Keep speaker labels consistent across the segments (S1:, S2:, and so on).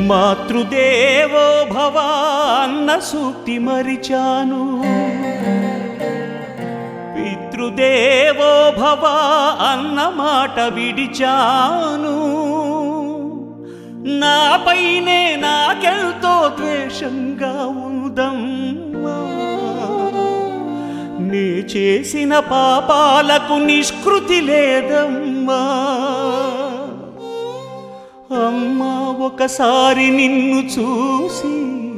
S1: మాతృదేవో భవ అన్న సూక్తి మరిచాను, పితృదేవో భవ అన్న మాట విడిచాను. నాపైనే నాకెంతో ద్వేషంగా ఉందమ్మా, నే చేసిన పాపాలకు నిష్కృతి లేదమ్మా. అమ్మా ఒకసారి నిన్ను చూసి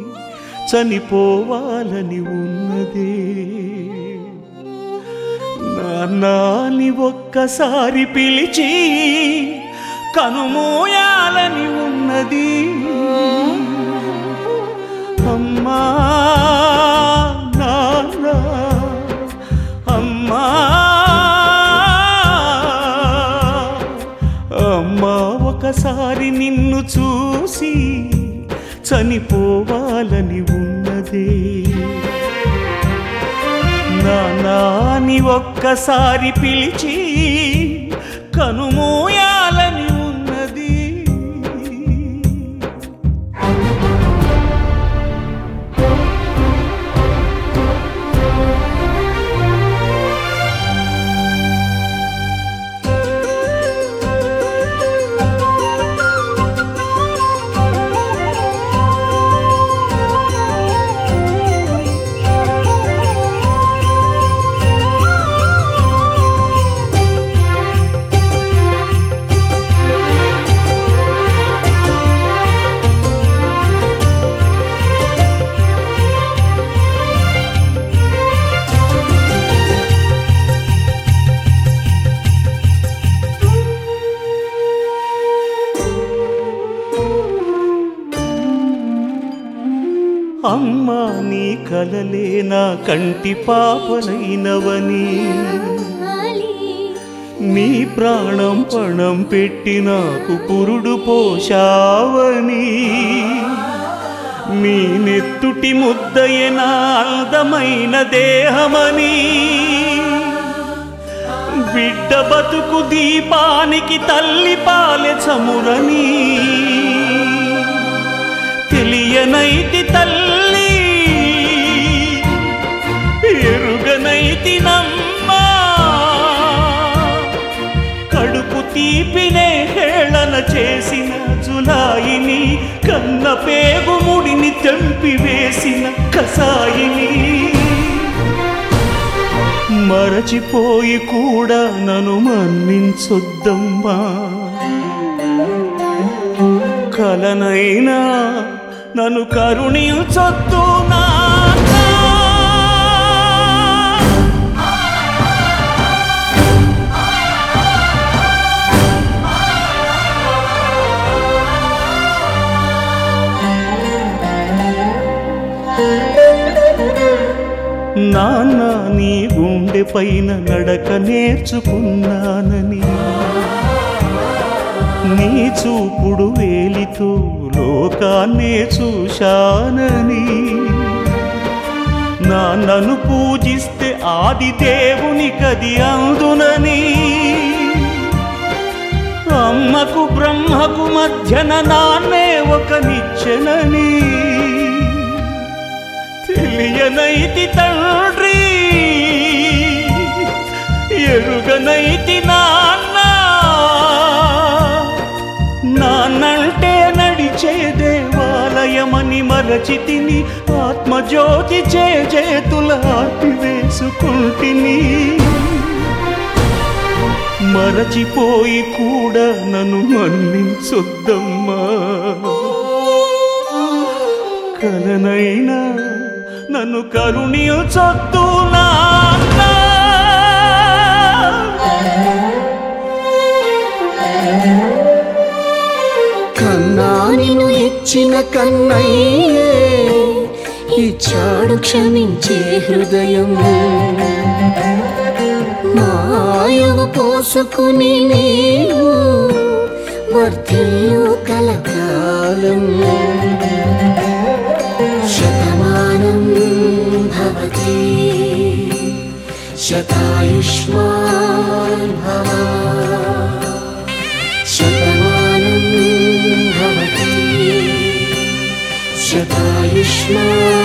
S1: చనిపోవాలని ఉన్నదే, నాన్నని ఒక్కసారి పిలిచి కనుమూయాలని ఉన్నది. అమ్మా నాన్న, అమ్మా అమ్మా ఒకసారి నిన్ను చూసి చనిపోవాలని ఉన్నదే, నాన్నని ఒక్కసారి పిలిచి కనుమూయాలని ఉన్నది. అమ్మా నీ కలలే నా కంటి పాపనైనవని, నీ ప్రాణం పణం పెట్టి నాకు పురుడు పోశావని, నీ నెత్తుటి ముద్దయే నా అందమైన దేహమని, బిడ్డ బతుకు దీపానికి తల్లి పాలె చమురని తెలియనైతి తల్లి, ఎరుగనైతి నమ్మా. కడుపు తీపినే హేళన చేసిన జులాయిని, కన్న పేగు ముడిని తెంపి వేసిన కసాయిని, మరచిపోయి కూడా నన్ను మన్నించొద్దమ్మా. కలనైనా నన్ను కరుణించొద్దు నాన్న. నాన్న నీ గుండె పైన నడక నేర్చుకున్నానని, నీ చూపుడు వేలితో లోకాన్నే చూశానని, నాన్నను పూజిస్తే ఆది దేవుని కది అందునని, అమ్మకు బ్రహ్మకు మధ్యన నాన్నే ఒక నిచ్చెనని తెలియనైతి తండ్రి, ఎరుగనైతి నాన్న. నాన్నంటే నడిచే దేవాలయమని మరచితిని, ఆత్మజ్యోతి చేతుల ఆర్తి వేసుకుంటిని. మరచిపోయి కూడా నన్ను మన్నించొద్దమ్మా. కలనైనా నన్ను కరుణించొద్దు నాన్న.
S2: కన్నా నిన్ను ఇచ్చిన కన్నయ్యే ఇచ్చాడు క్షమించే హృదయం, మాయవు పోసుకుని నీవు వర్ధిల్లు కలకాలం. శతమానం భవతి శతాయుష్మాన్ భవ, శతమానం భవతి కృష్ణ